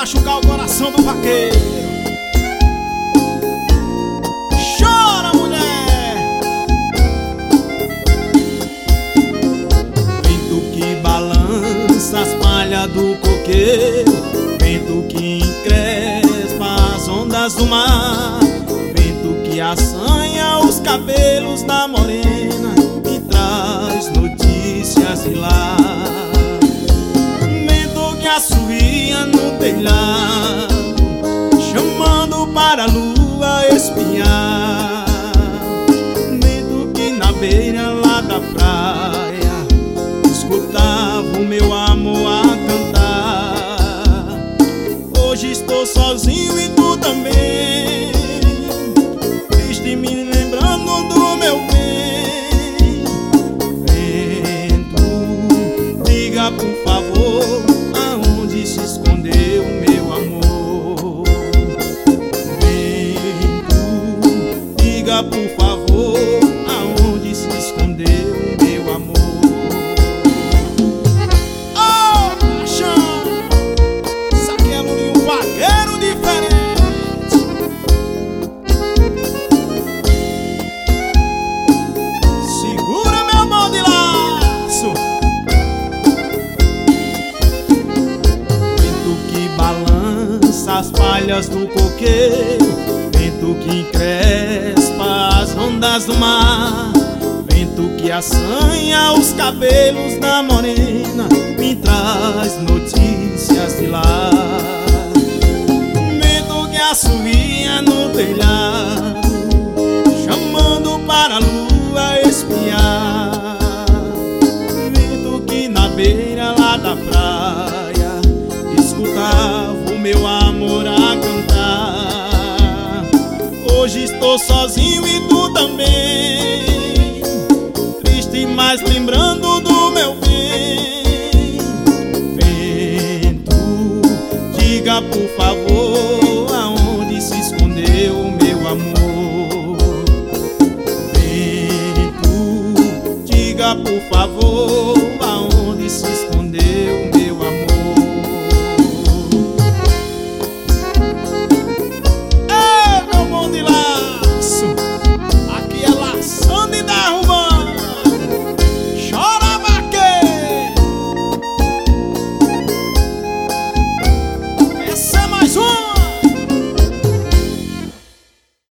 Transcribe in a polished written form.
machucar o coração do vaqueiro. Chora, mulher! Vento que balança as palhas do coqueiro, vento que encrespa as ondas do mar, vento que assanha os cabelos da morena, me traz notícias de lá. Vento que assovia no telhado, chamando para a lua espiar. Vento que na beira lá da praia escutava o meu amor a cantar. Hoje estou sozinho e tu também, triste me lembrando do meu bem. Vento, diga por favor, aonde se escondeu meu amor. Vento, diga por favor, aonde se escondeu meu amor. Oh, paixão, Saquelo e um vaqueiro diferente. Segura meu mão de laço. Vento que balança as palhas do coqueiro, vento que encrespa as ondas do mar, vento que assanha os cabelos da morena, me traz notícias de lá. Vento que assovia no telhado, chamando para a lua espiar. Vento que na beira lá da praia escutava o meu amor a cantar. Hoje estou sozinho e tu também, triste mas lembrando do meu bem. Vento, diga por favor, aonde se escondeu meu amor. Vento, diga por favor,